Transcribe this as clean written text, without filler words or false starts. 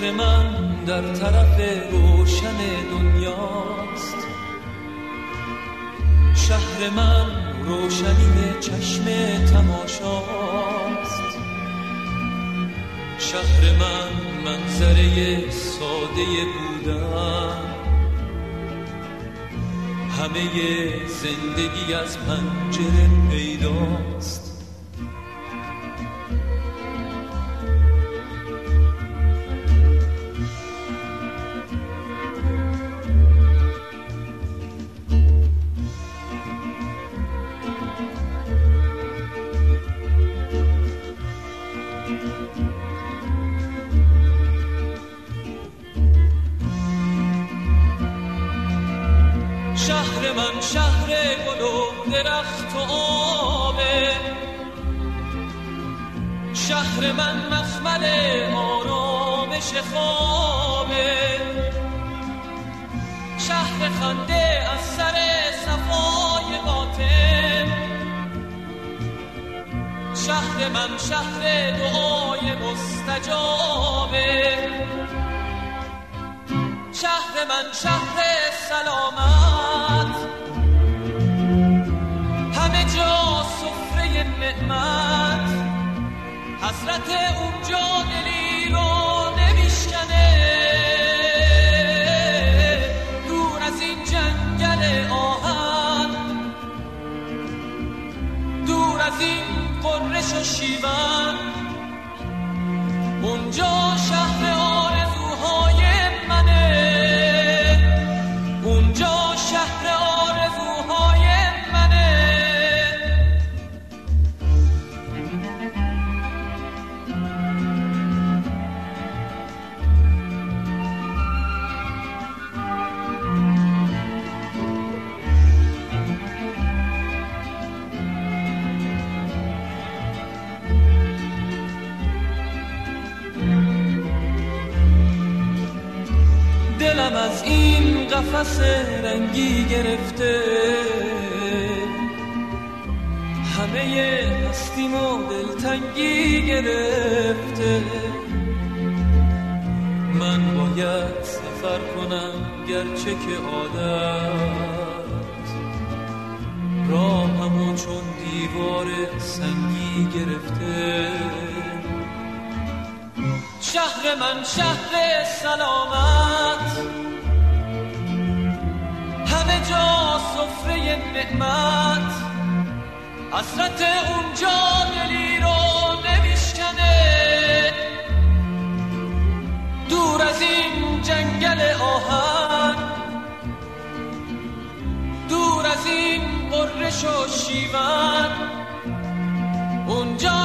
شهر من در طرف روشن دنیاست، شهر من روشنی چشم تماشاست، شهر من منظره ساده بودن، همه زندگی از پنجره پیداست. شهر من شهر گل و درخت و آبه، شهر من مخمل آرامش خوابه، شهر خنده از سر صفای باطن، شهر من شهر دعای مستجابه، شهر من شهر سلامت، همه جا سفره نعمت، حسرت اونجا دلی رو نمیشکنه، دور از این جنگل آهن، دور از این قررش و شیون، اونجا شهر آرزوهای منه، اونجا شهر آرزوهای منه. دلم از این قفس رنگی گرفته، همه هستیم و دلتنگی گرفته، من باید سفر کنم گرچه که عادت راهمو چون دیوار سنگی گرفته، شهر من شهر سلامت، همه جا سفره نعمت، حسرت اونجا دلی رو نمیشکنه، دور از این جنگل آهن، دور از این قررش و شیون، اونجا